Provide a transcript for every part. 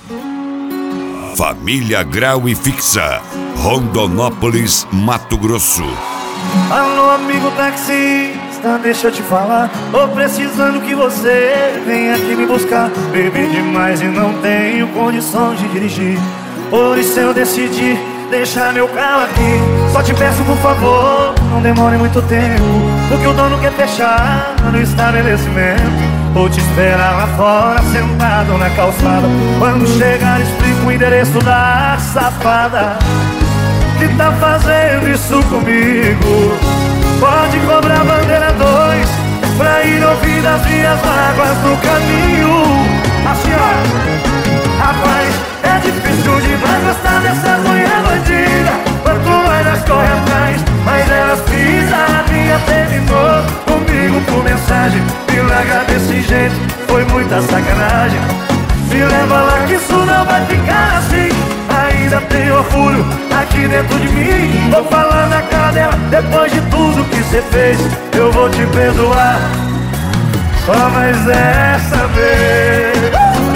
Família Grau e Fixa, Rondonópolis, Mato Grosso. Alô, amigo taxista, deixa eu te falar. Tô precisando que você venha aqui me buscar. Bebi demais e não tenho condições de dirigir. Por isso eu decidi deixar meu carro aqui. Só te peço por favor, não demore muito tempo, porque o dono quer fechar no estabelecimento. Vou te esperar lá fora, sentado na calçada. Quando chegar explico o endereço da safada que tá fazendo isso comigo. Pode cobrar bandeira 2 pra ir ouvir as minhas mágoas no caminho. Assim ó, rapaz, é difícil demais gostar dessas mulher bandida. Quanto mais elas correm atrás, mais elas pisam. A minha terminou comigo por mensagem. Me larga desse jeito, foi muita sacanagem. Me leva lá que isso não vai ficar assim. Ainda tem orgulho aqui dentro de mim. Vou falar na cara dela, depois de tudo que você fez, eu vou te perdoar, só mais dessa vez.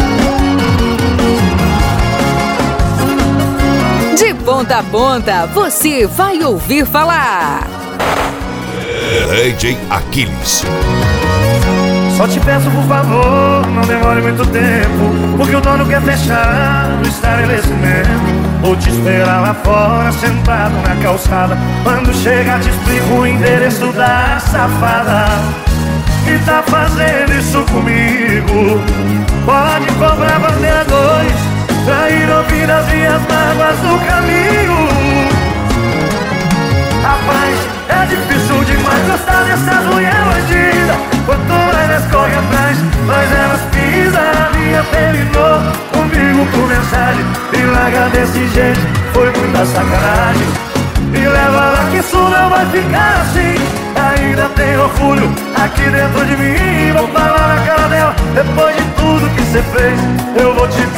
De ponta a ponta, você vai ouvir falar. DJ Aquiles. Só te peço por favor, não demore muito tempo, porque o dono quer fechar no estabelecimento. Vou te esperar lá fora, sentado na calçada. Quando chegar te explico o endereço da safada que tá fazendo isso comigo. Pode cobrar bandeira 2 pra ir ouvir as minhas mágoas no caminho. Rapaz, é difícil demais gostar dessas mulher bandida. Quanto mais elas correm atrás, mais elas pisam. A minha terminou comigo por mensagem. Me larga desse jeito, foi muita sacanagem. Me leva lá que isso não vai ficar assim. Ainda tem orgulho aqui dentro de mim. Vou falar na cara dela, depois de tudo que você fez, eu vou te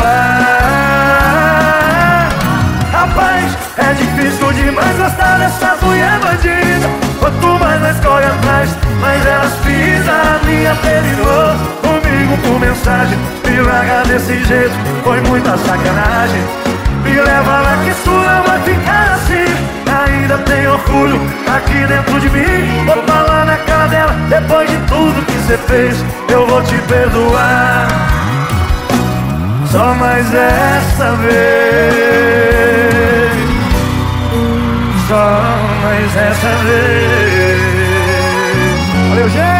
perdoar. Rapaz, é difícil demais gostar dessa mulher bandida. Quanto mais nós corre atrás, mais elas pisam. A minha terminou comigo por mensagem. Me larga desse jeito, foi muita sacanagem. Me leva lá que isso não vai ficar assim. Ainda tem orgulho aqui dentro de mim. Vou falar na cara dela, depois de tudo que você fez, eu vou te perdoar, só mais essa vez. Só mais essa vez. Valeu, gente!